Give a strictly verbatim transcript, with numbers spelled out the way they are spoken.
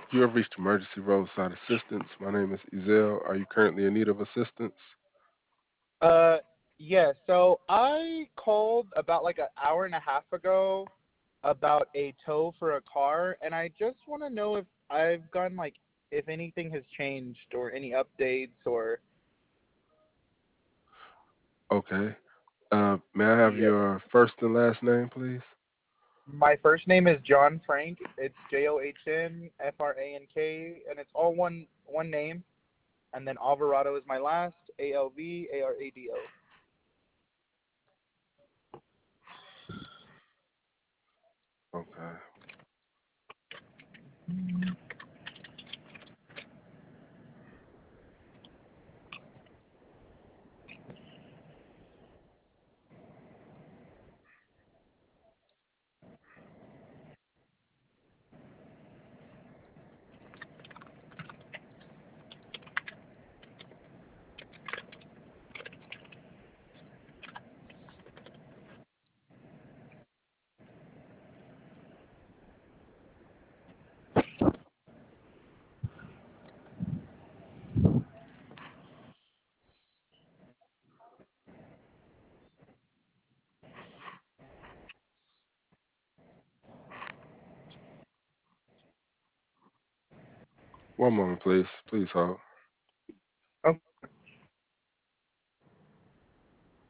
You have reached emergency roadside assistance. My name is Ezel. Are you currently in need of assistance? Uh, yeah. So I called about like an hour and a half ago about a tow for a car, and I just want to know if I've gotten like if anything has changed or any updates or Okay. Uh, may I have yes. your first and last name, please? My first name is John Frank. It's J O H N F R A N K, and it's all one one name. And then Alvarado is my last. A L V A R A D O. Okay. One moment, please. Please hold.